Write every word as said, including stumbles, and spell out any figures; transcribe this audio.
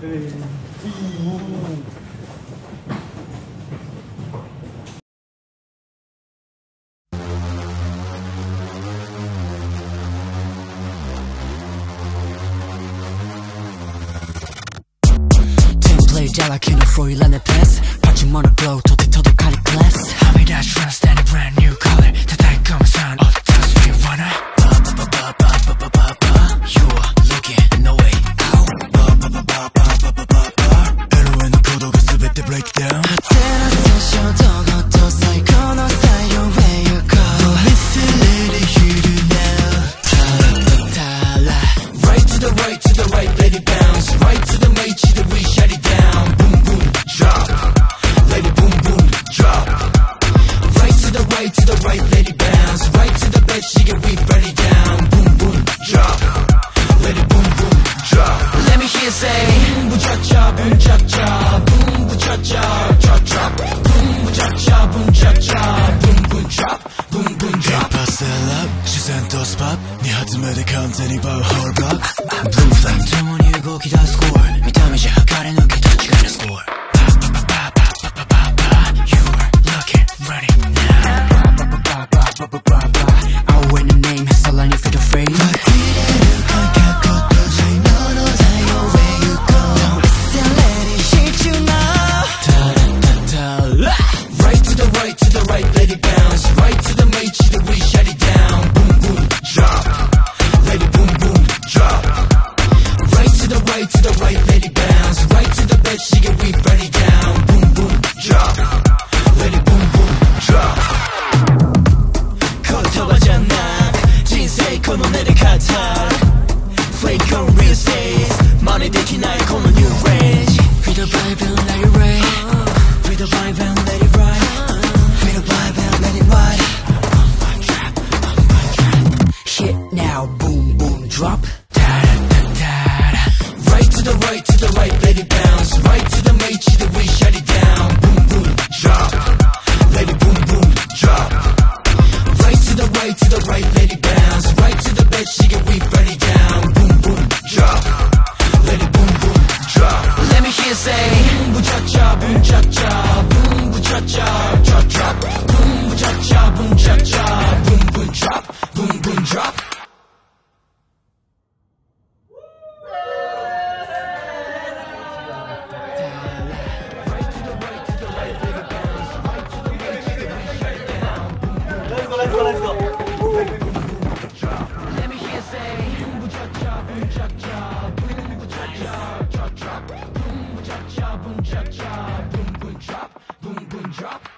자락해놓은 프로일란의 패스 받지 모노글로우 도둑도둑하는 클래스 How we dash run stand a brand new color 다 달콤한 sound 어떠스 we wanna You are looking no way out 에로에 놓고 도가 스베 때 break down 테라스쇼 도고도 사이코노 사이요 where you go Listen let it hit you now 달라 Right to the right to the right let it bounce Right to the main to the we shut it down Right to the right, let it bounce. Right to the bed, she get weak, burn it down. Boom, boom, drop. Let it boom, boom, drop. Let me hear say, boom, boom, cha cha, boom, cha cha, boom, boom, cha cha, drop, drop. Boom, boom, cha cha, boom, cha cha, boom, boom, drop, boom, boom, drop. Hip-hop sell up, 시선 또 spot. 네 하트매대 컨텐이 바로 hold up. Blue flame, 주머니 고기 다 score. 미담이지 하가래 눈길 터치가는 score. I win the name, hustle on you for the frame. But 그대로 가깝고 say no no say where you go. Don't listen, let it hit you now. Ta-da-ta-ta. Right to the right, to the right, let it bounce. Right to the main, to the we shut it down. Boom boom, drop. Let it boom boom, drop. Right to the right, to the right, let it bounce. Right to the bed, she get weak, burn it down. Boom boom, drop. Let it boom boom, drop.このネタカタ Flake on real estate 真似できないこの new range Feel the vibe and let it rain Feel the vibe and let it ride Feel the vibe and let it ride Hit now boom boom drop Da-da-da-da-da Right to the right to the right let it bounce Right to the main to the we shut it down Boom boom drop Let it boom boom drop Right to the right to the right let it bounce Right to the bed she get weak burn it down Boom boom drop Let it boom boom drop Let me hear say Boom boom cha cha boom cha cha Boom boom cha cha drop drop Boom boom cha cha boom cha cha Boom boom drop Boom boom drop Let's go, let's go, let's go. Let me hear say boom boom cha cha boom cha cha boom boom cha cha drop drop boom boom cha cha boom cha cha boom boom drop boom boom drop